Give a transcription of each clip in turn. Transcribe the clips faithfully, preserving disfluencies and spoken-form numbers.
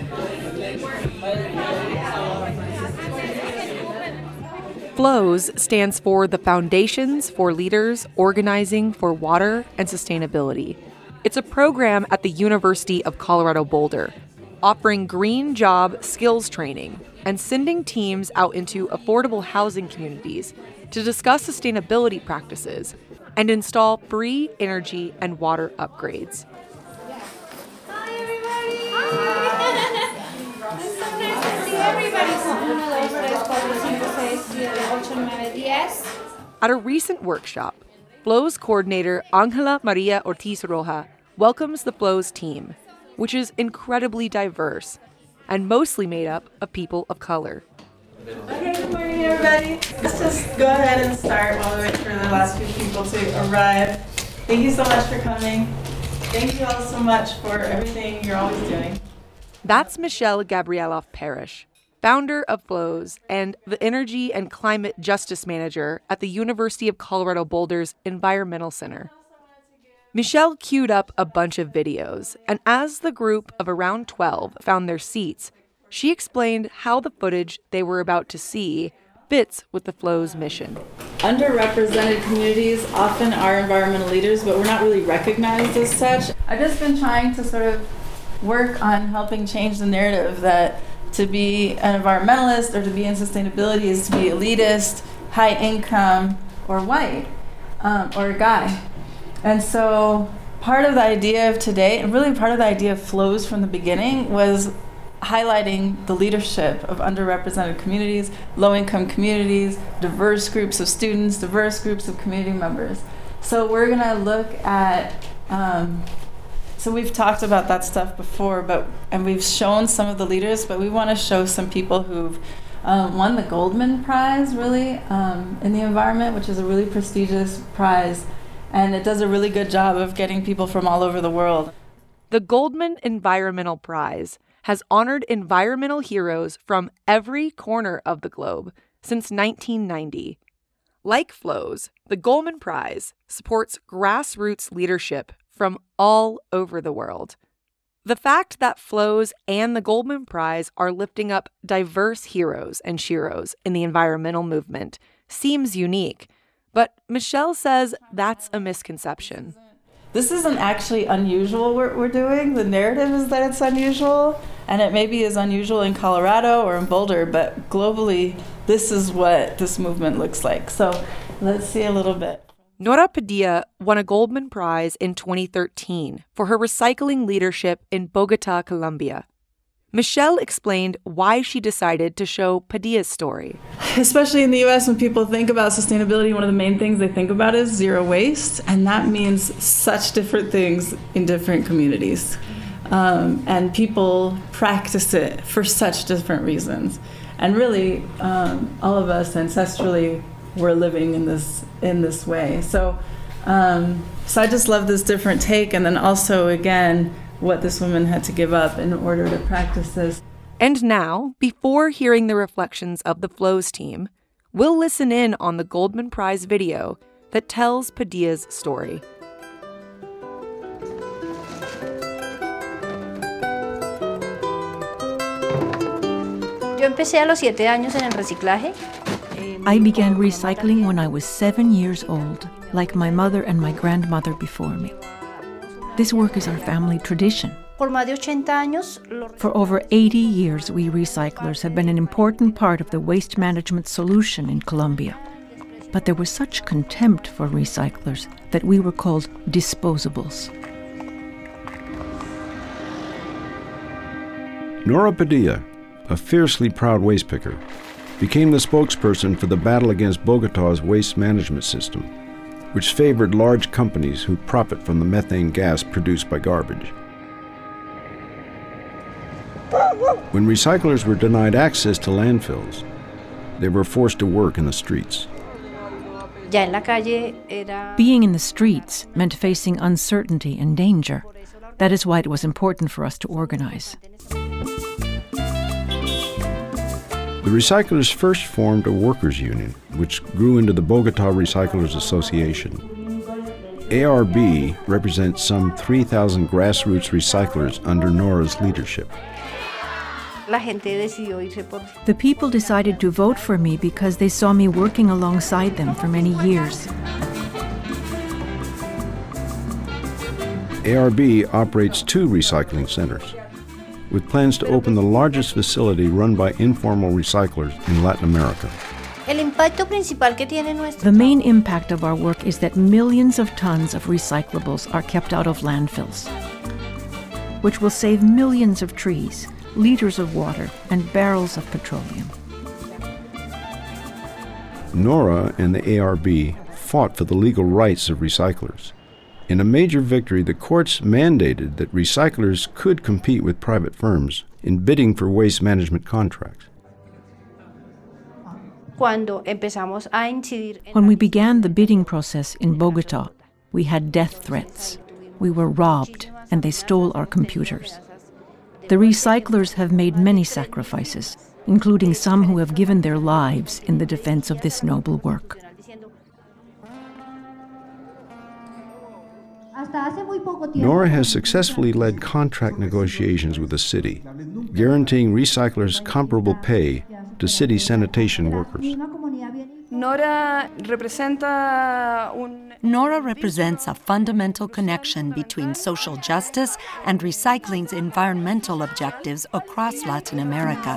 FLOWS stands for the Foundations for Leaders Organizing for Water and Sustainability. It's a program at the University of Colorado Boulder, offering green job skills training and sending teams out into affordable housing communities to discuss sustainability practices and install free energy and water upgrades. Hi, everybody. Hi. It's so nice to see everybody. At a recent workshop, FLOWS coordinator Angela Maria Ortiz Roja welcomes the FLOWS team, which is incredibly diverse and mostly made up of people of color. Okay, good morning, everybody. Let's just go ahead and start while we wait for the last few people to arrive. Thank you so much for coming. Thank you all so much for everything you're always doing. That's Michelle Gabrieloff Parrish, founder of FLOWS and the Energy and Climate Justice Manager at the University of Colorado Boulder's Environmental Center. Michelle queued up a bunch of videos, and as the group of around twelve found their seats, she explained how the footage they were about to see fits with the FLOWS mission. Underrepresented communities often are environmental leaders, but we're not really recognized as such. I've just been trying to sort of work on helping change the narrative that to be an environmentalist or to be in sustainability is to be elitist, high income, or white, um, or a guy. And so part of the idea of today, and really part of the idea of FLOWS from the beginning, was highlighting the leadership of underrepresented communities, low-income communities, diverse groups of students, diverse groups of community members. So we're gonna look at, um, so we've talked about that stuff before, but and we've shown some of the leaders, but we wanna show some people who've um, won the Goldman Prize, really, um, in the environment, which is a really prestigious prize, and it does a really good job of getting people from all over the world. The Goldman Environmental Prize has honored environmental heroes from every corner of the globe since nineteen ninety. Like FLOWS, the Goldman Prize supports grassroots leadership from all over the world. The fact that FLOWS and the Goldman Prize are lifting up diverse heroes and sheroes in the environmental movement seems unique, but Michelle says that's a misconception. This isn't actually unusual what we're doing. The narrative is that it's unusual, and it maybe is unusual in Colorado or in Boulder, but globally, this is what this movement looks like. So let's see a little bit. Nora Padilla won a Goldman Prize in twenty thirteen for her recycling leadership in Bogota, Colombia. Michelle explained why she decided to show Padilla's story. Especially in the U S, when people think about sustainability, one of the main things they think about is zero waste, and that means such different things in different communities. Um, and people practice it for such different reasons. And really, um, all of us ancestrally were living in this in this way. So, um, so I just love this different take, and then also, again, what this woman had to give up in order to practice this. And now, before hearing the reflections of the FLOWS team, we'll listen in on the Goldman Prize video that tells Padilla's story. Yo empecé a los siete años en el reciclaje. I began recycling when I was seven years old, like my mother and my grandmother before me. This work is our family tradition. Por más de ochenta años, For over eighty years, we recyclers have been an important part of the waste management solution in Colombia. But there was such contempt for recyclers that we were called disposables. Nora Padilla, a fiercely proud waste picker, became the spokesperson for the battle against Bogota's waste management system, which favored large companies who profit from the methane gas produced by garbage. When recyclers were denied access to landfills, they were forced to work in the streets. ya en la calle era... Being in the streets meant facing uncertainty and danger. That is why it was important for us to organize. The recyclers first formed a workers' union, which grew into the Bogota Recyclers Association. A R B represents some three thousand grassroots recyclers under Nora's leadership. La gente decidió irse por... The people decided to vote for me because they saw me working alongside them for many years. A R B operates two recycling centers, with plans to open the largest facility run by informal recyclers in Latin America. El impacto principal que tiene nuestro... The main impact of our work is that millions of tons of recyclables are kept out of landfills, which will save millions of trees, liters of water, and barrels of petroleum. Nora and the A R B fought for the legal rights of recyclers. In a major victory, the courts mandated that recyclers could compete with private firms in bidding for waste management contracts. Cuando empezamos a incidir en... When we began the bidding process in Bogota, we had death threats. We were robbed, and they stole our computers. The recyclers have made many sacrifices, including some who have given their lives in the defense of this noble work. Nora has successfully led contract negotiations with the city, guaranteeing recyclers comparable pay to city sanitation workers. Nora representa un... Nora represents a fundamental connection between social justice and recycling's environmental objectives across Latin America.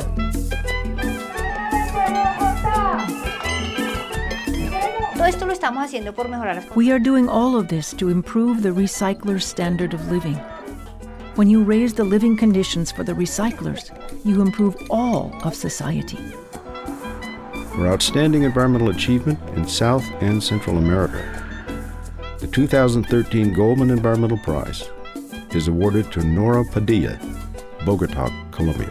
Esto lo estamos haciendo por mejorar las... We are doing all of this to improve the recycler's standard of living. When you raise the living conditions for the recyclers, you improve all of society. For outstanding environmental achievement in South and Central America, the two thousand thirteen Goldman Environmental Prize is awarded to Nora Padilla, Bogota, Colombia.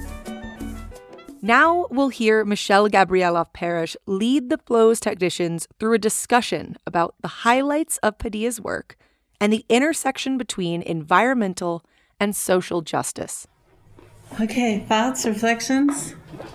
Now we'll hear Michelle Gabriela Parrish lead the Flows technicians through a discussion about the highlights of Padilla's work and the intersection between environmental and social justice. Okay, thoughts, reflections?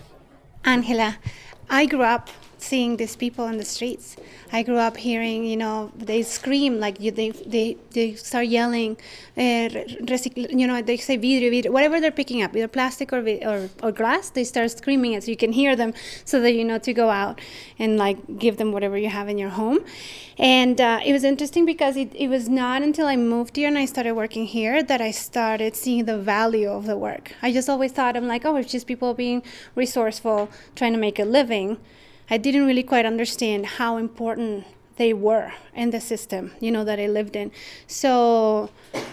Angela, I grew up seeing these people on the streets. I grew up hearing, you know, they scream, like you, they, they, they start yelling, uh, recicle, you know, they say vidrio, vidrio, whatever they're picking up, either plastic or, or, or glass, they start screaming it so you can hear them so that you know to go out and like give them whatever you have in your home. And uh, it was interesting because it, it was not until I moved here and I started working here that I started seeing the value of the work. I just always thought, I'm like, oh, it's just people being resourceful, trying to make a living. I didn't really quite understand how important they were in the system, you know, that I lived in. So,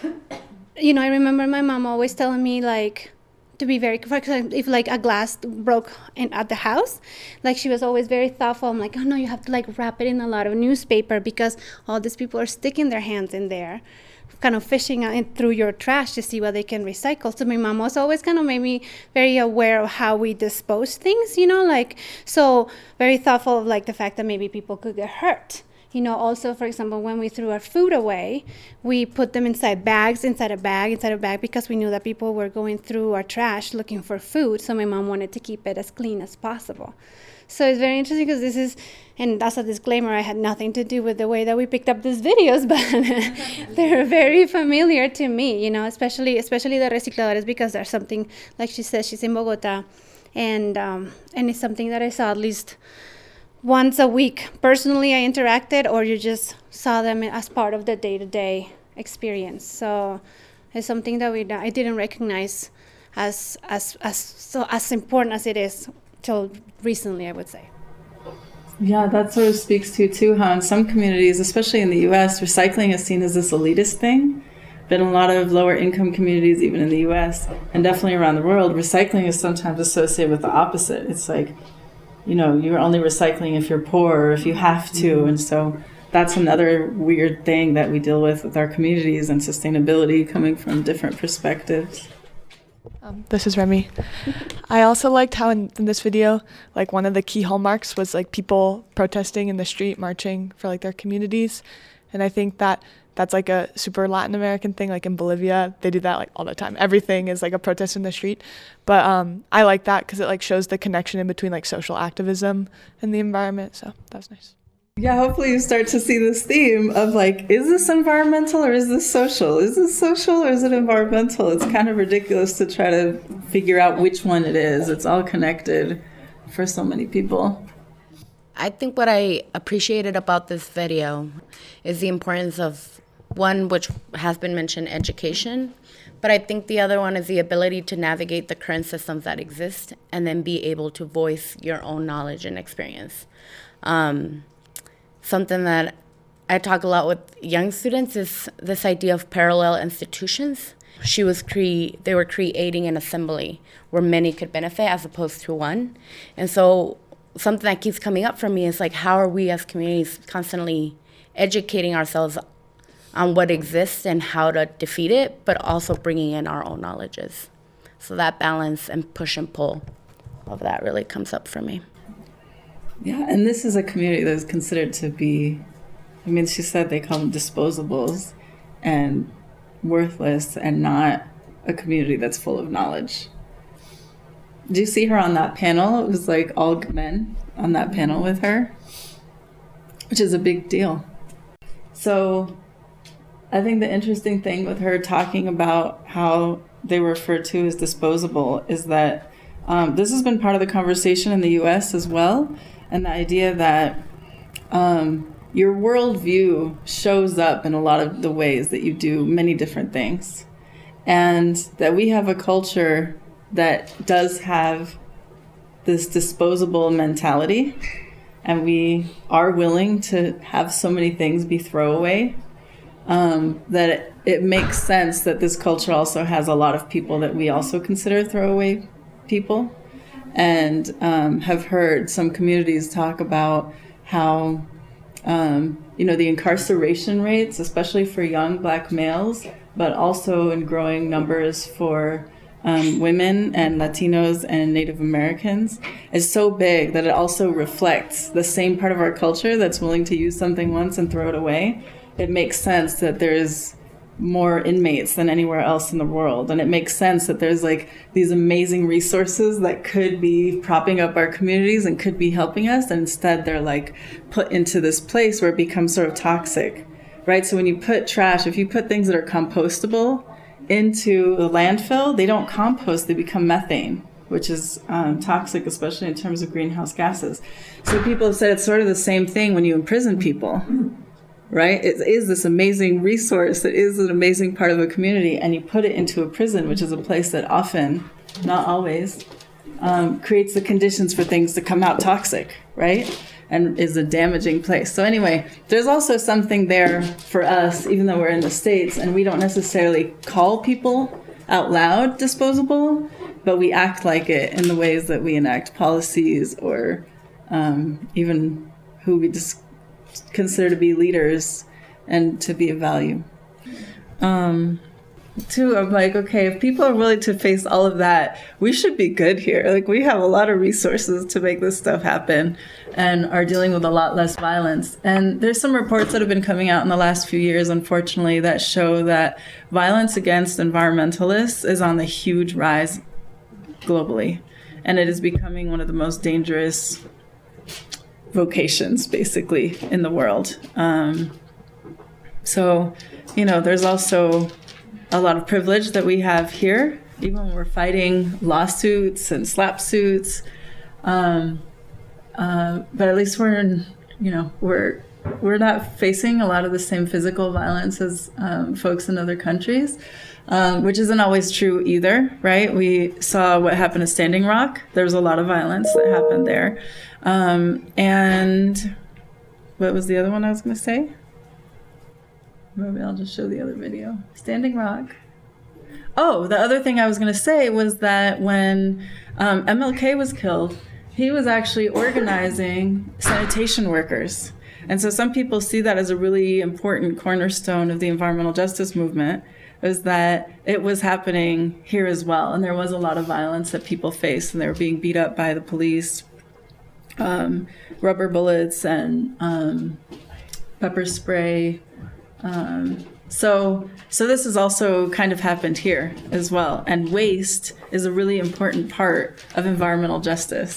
you know, I remember my mom always telling me, like, to be very, for example, if like a glass broke in, at the house, like she was always very thoughtful. I'm like, oh no, you have to like wrap it in a lot of newspaper because all these people are sticking their hands in there, kind of fishing in through your trash to see what they can recycle. So my mom was always kind of made me very aware of how we dispose things, you know, like, so very thoughtful of like the fact that maybe people could get hurt. You know, also, for example, when we threw our food away, we put them inside bags, inside a bag, inside a bag, because we knew that people were going through our trash looking for food. So my mom wanted to keep it as clean as possible. So it's very interesting because this is, and that's a disclaimer, I had nothing to do with the way that we picked up these videos, but they're very familiar to me, you know, especially especially the recicladores, because there's something, like she says, she's in Bogota, and um, and it's something that I saw at least once a week. Personally, I interacted, or you just saw them as part of the day-to-day experience. So it's something that we I didn't recognize as as as so as important as it is till recently, I would say. Yeah, that sort of speaks to, too, how in some communities, especially in the U S, recycling is seen as this elitist thing. But in a lot of lower income communities, even in the U S, and definitely around the world, recycling is sometimes associated with the opposite. It's like, you know, you're only recycling if you're poor or if you have to. And so that's another weird thing that we deal with with our communities and sustainability coming from different perspectives. Um, this is Remy. I also liked how in, in this video, like one of the key hallmarks was like people protesting in the street, marching for like their communities. And I think that that's like a super Latin American thing. Like in Bolivia, they do that like all the time. Everything is like a protest in the street. But um, I like that because it like shows the connection in between like social activism and the environment. So that was nice. Yeah, hopefully you start to see this theme of like, is this environmental or is this social? Is this social or is it environmental? It's kind of ridiculous to try to figure out which one it is. It's all connected for so many people. I think what I appreciated about this video is the importance of one, which has been mentioned, education. But I think the other one is the ability to navigate the current systems that exist and then be able to voice your own knowledge and experience. Um, something that I talk a lot with young students is this idea of parallel institutions. She was cre- they were creating an assembly where many could benefit as opposed to one. And so something that keeps coming up for me is like, how are we as communities constantly educating ourselves on what exists and how to defeat it, but also bringing in our own knowledges. So that balance and push and pull of that really comes up for me. Yeah, and this is a community that is considered to be, I mean, she said they call them disposables and worthless and not a community that's full of knowledge. Do you see her on that panel? It was like all men on that panel with her, which is a big deal. So I think the interesting thing with her talking about how they refer to as disposable is that um, this has been part of the conversation in the U S as well, and the idea that um, your worldview shows up in a lot of the ways that you do many different things, and that we have a culture that does have this disposable mentality, and we are willing to have so many things be throwaway. Um, that it, it makes sense that this culture also has a lot of people that we also consider throwaway people, and um, have heard some communities talk about how, um, you know, the incarceration rates, especially for young Black males, but also in growing numbers for um, women and Latinos and Native Americans, is so big that it also reflects the same part of our culture that's willing to use something once and throw it away. It makes sense that there's more inmates than anywhere else in the world. And it makes sense that there's like these amazing resources that could be propping up our communities and could be helping us. And instead they're like put into this place where it becomes sort of toxic, right? So when you put trash, if you put things that are compostable into the landfill, they don't compost, they become methane, which is um, toxic, especially in terms of greenhouse gases. So people have said it's sort of the same thing when you imprison people. Right? It is this amazing resource that is an amazing part of a community, and you put it into a prison, which is a place that often, not always, um, creates the conditions for things to come out toxic, right? And is a damaging place. So anyway, there's also something there for us, even though we're in the States, and we don't necessarily call people out loud disposable, but we act like it in the ways that we enact policies or um, even who we just consider to be leaders and to be of value. Um, too, I'm like, okay, if people are willing to face all of that, we should be good here. Like, we have a lot of resources to make this stuff happen and are dealing with a lot less violence. And there's some reports that have been coming out in the last few years, unfortunately, that show that violence against environmentalists is on the huge rise globally. And it is becoming one of the most dangerous vocations, basically, in the world. Um, so, you know, there's also a lot of privilege that we have here, even when we're fighting lawsuits and slap suits. Um, uh, but at least we're, in, you know, we're we're not facing a lot of the same physical violence as um, folks in other countries, um, which isn't always true either, right? We saw what happened at Standing Rock. There was a lot of violence that happened there. Um, and what was the other one I was going to say? Maybe I'll just show the other video. Standing Rock. Oh, the other thing I was going to say was that when um, M L K was killed, he was actually organizing sanitation workers. And so some people see that as a really important cornerstone of the environmental justice movement, is that it was happening here as well. And there was a lot of violence that people faced, and they were being beat up by the police, um, rubber bullets and um, pepper spray. Um, so, so this has also kind of happened here as well. And waste is a really important part of environmental justice.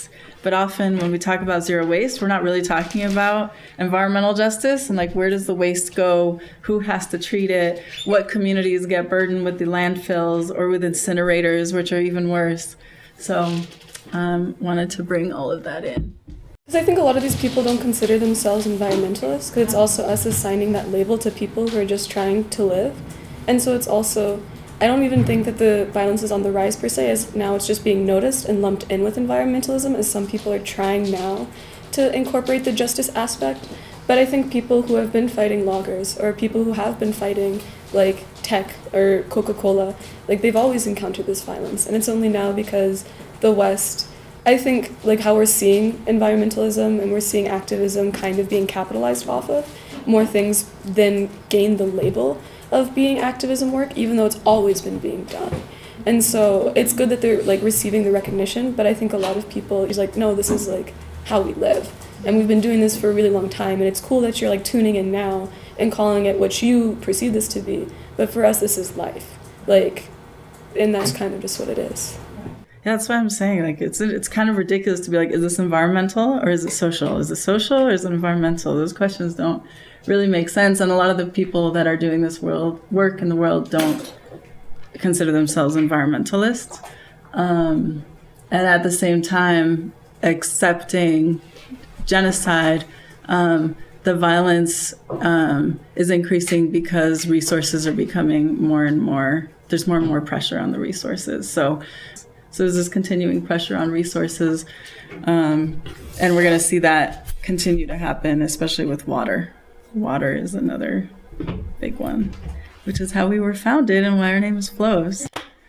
But often when we talk about zero waste, we're not really talking about environmental justice and like where does the waste go, who has to treat it, what communities get burdened with the landfills or with incinerators, which are even worse. So um, wanted to bring all of that in. Because I think a lot of these people don't consider themselves environmentalists, because it's also us assigning that label to people who are just trying to live. And so it's also, I don't even think that the violence is on the rise per se, as now it's just being noticed and lumped in with environmentalism, as some people are trying now to incorporate the justice aspect. But I think people who have been fighting loggers, or people who have been fighting like tech or Coca-Cola, like they've always encountered this violence. And it's only now because the West, I think like how we're seeing environmentalism and we're seeing activism kind of being capitalized off of, more things then gain the label of being activism work, even though it's always been being done. And so it's good that they're like receiving the recognition, but I think a lot of people is like, no, this is like how we live. And we've been doing this for a really long time, and it's cool that you're like tuning in now and calling it what you perceive this to be. But for us, this is life. Like, and that's kind of just what it is. Yeah, that's what I'm saying. Like, it's it's kind of ridiculous to be like, is this environmental or is it social? Is it social or is it environmental? Those questions don't really make sense. And a lot of the people that are doing this world work in the world don't consider themselves environmentalists. Um, and at the same time, accepting genocide, um, the violence um, is increasing because resources are becoming more and more, there's more and more pressure on the resources. So, so there's this continuing pressure on resources, um, and we're going to see that continue to happen, especially with water. Water is another big one, which is how we were founded and why our name is Flows.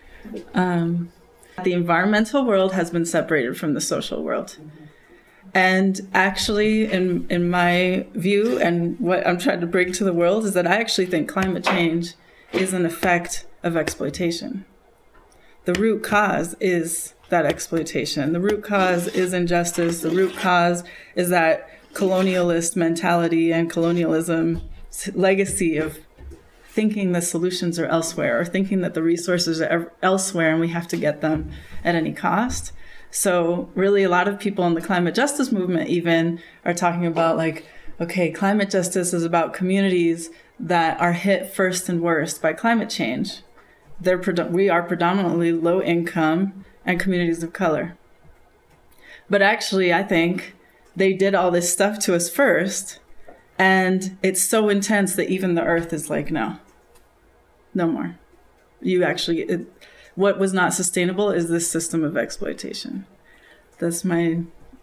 Um, the environmental world has been separated from the social world. And actually, in, in my view, and what I'm trying to bring to the world, is that I actually think climate change is an effect of exploitation. The root cause is that exploitation. The root cause is injustice. The root cause is that colonialist mentality and colonialism legacy of thinking the solutions are elsewhere, or thinking that the resources are elsewhere and we have to get them at any cost. So really a lot of people in the climate justice movement even are talking about like, okay, climate justice is about communities that are hit first and worst by climate change. They're we are predominantly low income and communities of color. But actually, I think they did all this stuff to us first, and it's so intense that even the earth is like, no, no more. You actually, it, what was not sustainable is this system of exploitation. That's my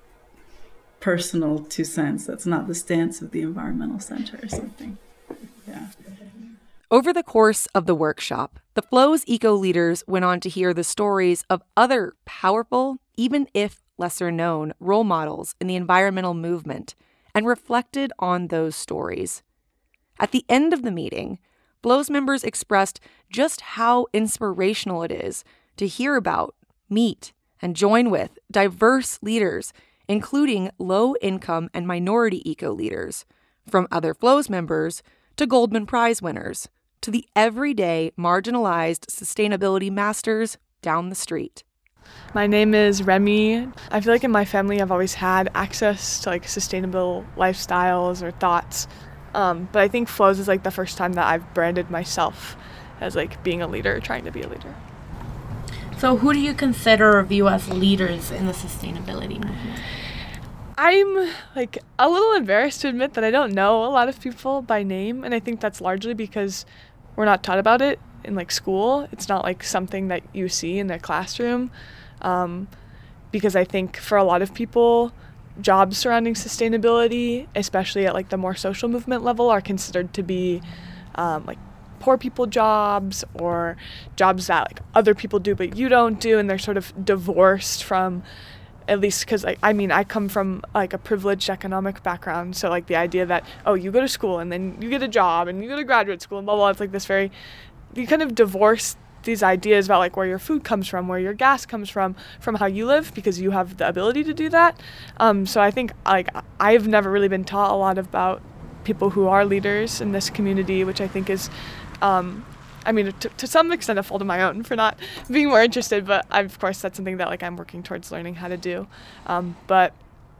personal two cents. That's not the stance of the Environmental Center or something. Yeah. Over the course of the workshop, the Flows eco leaders went on to hear the stories of other powerful, even if lesser known, role models in the environmental movement and reflected on those stories. At the end of the meeting, Flows members expressed just how inspirational it is to hear about, meet, and join with diverse leaders, including low-income and minority eco leaders, from other Flows members to Goldman Prize winners, to the everyday marginalized sustainability masters down the street. My name is Remy. I feel like in my family I've always had access to like sustainable lifestyles or thoughts, um, but I think Flows is like the first time that I've branded myself as like being a leader, trying to be a leader. So who do you consider or view as leaders in the sustainability movement? I'm like a little embarrassed to admit that I don't know a lot of people by name, and I think that's largely because we're not taught about it in like school. It's not like something that you see in the classroom, um, because I think for a lot of people, jobs surrounding sustainability, especially at like the more social movement level, are considered to be um, like poor people jobs, or jobs that like other people do but you don't do, and they're sort of divorced from, at least because like, I mean I come from like a privileged economic background, so like the idea that, oh, you go to school and then you get a job and you go to graduate school and blah blah, it's like this very, you kind of divorce these ideas about like where your food comes from, where your gas comes from, from how you live, because you have the ability to do that. Um, so I think like I've never really been taught a lot about people who are leaders in this community, which I think is um, I mean, to, to some extent a fault of my own for not being more interested, but I, of course that's something that like I'm working towards learning how to do. Um, but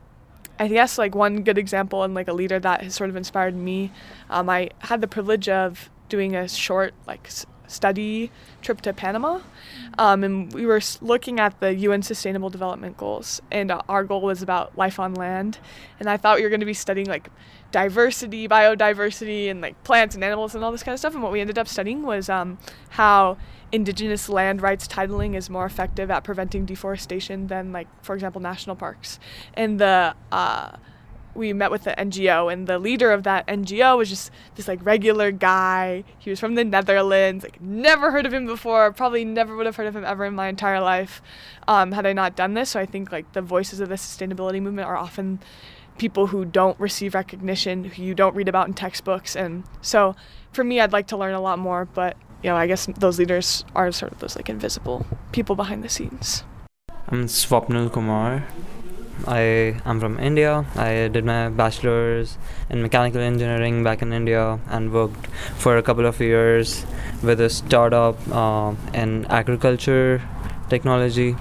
I guess like one good example and like a leader that has sort of inspired me, um, I had the privilege of doing a short like s- study trip to Panama, um, and we were looking at the U N Sustainable Development Goals, and uh, our goal was about life on land, and I thought we were going to be studying like diversity, biodiversity, and like plants and animals and all this kind of stuff, and what we ended up studying was um, how indigenous land rights titling is more effective at preventing deforestation than like, for example, national parks. And the uh, we met with the N G O, and the leader of that N G O was just this like regular guy. He was from the Netherlands, like never heard of him before, probably never would have heard of him ever in my entire life um, had I not done this. So I think like the voices of the sustainability movement are often people who don't receive recognition, who you don't read about in textbooks. And so for me, I'd like to learn a lot more, but you know, I guess those leaders are sort of those like invisible people behind the scenes. I'm Swapnil Kumar. I am from India. I did my bachelor's in mechanical engineering back in India and worked for a couple of years with a startup uh, in agriculture technology.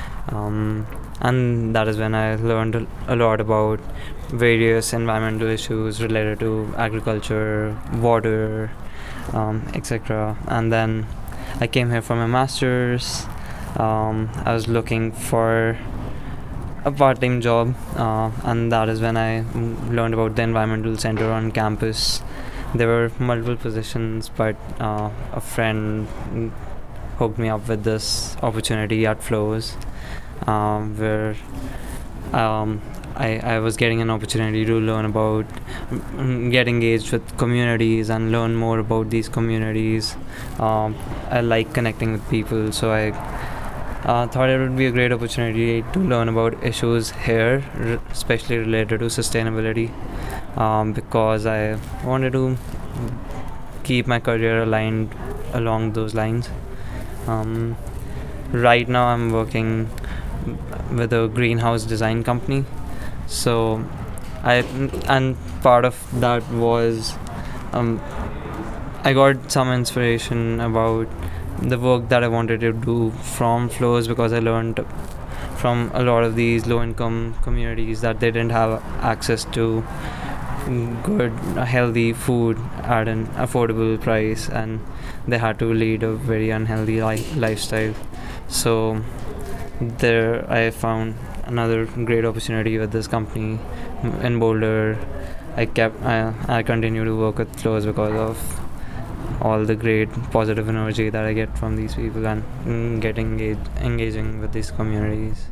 Um, and that is when I learned a lot about various environmental issues related to agriculture, water, um, et cetera. And then I came here for my master's. Um, I was looking for a part-time job, uh, and that is when I learned about the environmental center on campus. There were multiple positions, but uh, a friend hooked me up with this opportunity at Flows, um, where um, I, I was getting an opportunity to learn about, get engaged with communities and learn more about these communities. Um, I like connecting with people, so I Uh, thought it would be a great opportunity to learn about issues here, r- especially related to sustainability, um, because I wanted to keep my career aligned along those lines. Um, right now I'm working with a greenhouse design company, so I and part of that was um, I got some inspiration about the work that I wanted to do from Flows, because I learned from a lot of these low-income communities that they didn't have access to good, healthy food at an affordable price, and they had to lead a very unhealthy li- lifestyle. So there I found another great opportunity with this company in Boulder. I kept I, I continue to work with Flows because of all the great positive energy that I get from these people and mm, getting engaged, engaging with these communities.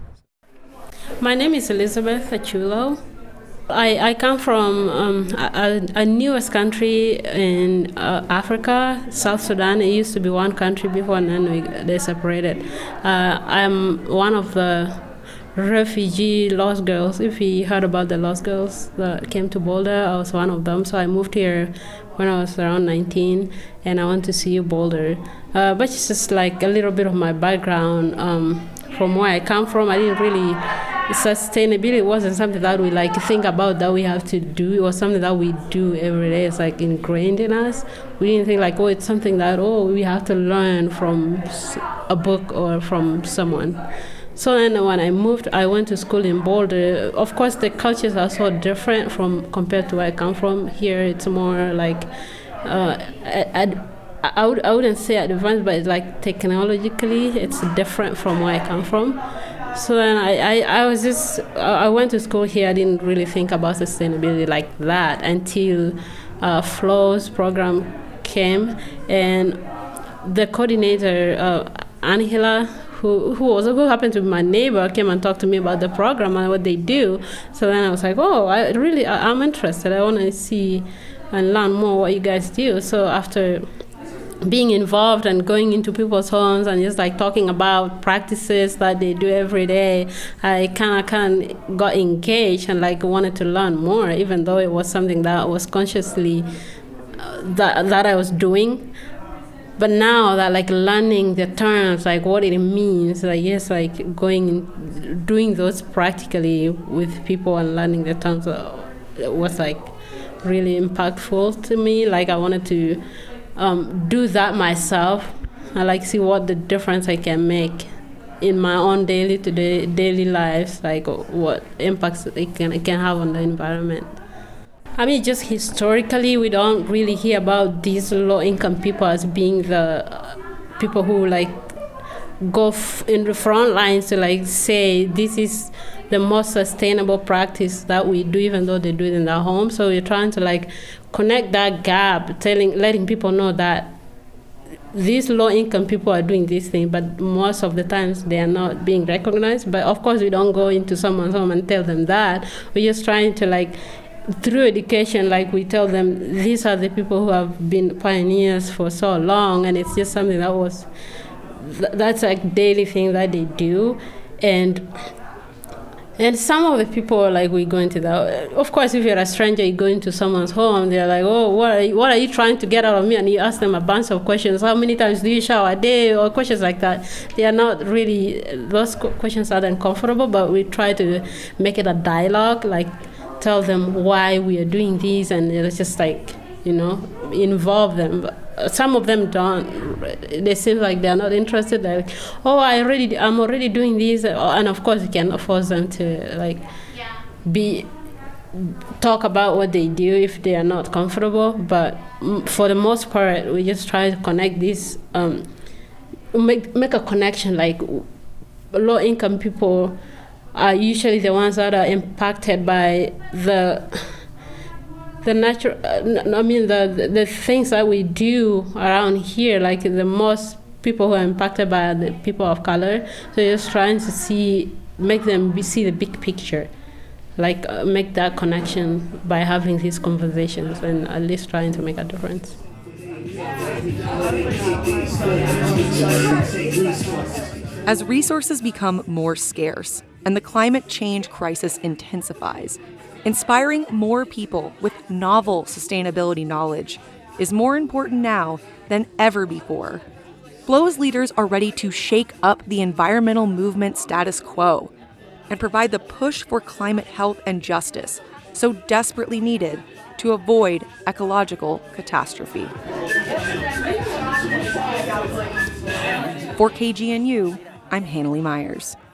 My name is Elizabeth Achulo. I, I come from um, a, a newest country in uh, Africa, South Sudan. It used to be one country before, and then we, they separated. Uh, I'm one of the refugee lost girls. If you heard about the lost girls that came to Boulder, I was one of them. So I moved here when I was around nineteen, and I went to see Boulder. Uh, but it's just like a little bit of my background. Um, from where I come from, I didn't really, sustainability wasn't something that we like think about that we have to do. It was something that we do every day. It's like ingrained in us. We didn't think like, oh, it's something that, oh, we have to learn from a book or from someone. So then when I moved, I went to school in Boulder. Of course, the cultures are so different from compared to where I come from. Here, it's more like, uh, I, I, would, I wouldn't say advanced, but it's like technologically, it's different from where I come from. So then I, I, I was just, I went to school here. I didn't really think about sustainability like that until uh, Flows program came, and the coordinator, uh, Angela, who who was who happened to be my neighbor, came and talked to me about the program and what they do. So then I was like, oh, I really, I, I'm interested. I want to see and learn more what you guys do. So after being involved and going into people's homes and just like talking about practices that they do every day, I kind of kind of got engaged and like wanted to learn more, even though it was something that was consciously uh, that that I was doing. But now that like learning the terms, like what it means, like yes, like going, doing those practically with people and learning the terms uh, was like really impactful to me. Like I wanted to um, do that myself. I like see what the difference I can make in my own daily to day daily lives, like what impacts it can it can have on the environment. I mean, just historically, we don't really hear about these low-income people as being the people who like go f- in the front lines to like say this is the most sustainable practice that we do, even though they do it in their home. So we're trying to like connect that gap, telling, letting people know that these low-income people are doing this thing, but most of the times they are not being recognized. But of course, we don't go into someone's home and tell them that. We're just trying to like, through education, like we tell them these are the people who have been pioneers for so long, and it's just something that was, that's like daily thing that they do. And And some of the people, like, we go into that. Of course, if you're a stranger, you go into someone's home, they're like, oh, what are you, what are you trying to get out of me? And you ask them a bunch of questions. How many times do you shower a day? Or questions like that. They are not really, those questions are uncomfortable, but we try to make it a dialogue, like tell them why we are doing these, and it's just like, you know, involve them. Some of them don't. They seem like they're not interested. They're like, oh, I already, I'm already doing these, and of course, you cannot force them to like be talk about what they do if they are not comfortable. But for the most part, we just try to connect this, um, make make a connection. Like low-income people are usually the ones that are impacted by the. The natural, uh, I mean, the, the the things that we do around here, like the most people who are impacted by the people of color. So just trying to see, make them be, see the big picture, like uh, make that connection by having these conversations and at least trying to make a difference. As resources become more scarce and the climate change crisis intensifies, inspiring more people with novel sustainability knowledge is more important now than ever before. FLOW's leaders are ready to shake up the environmental movement status quo and provide the push for climate health and justice so desperately needed to avoid ecological catastrophe. For K G N U, I'm Hannalie Myers.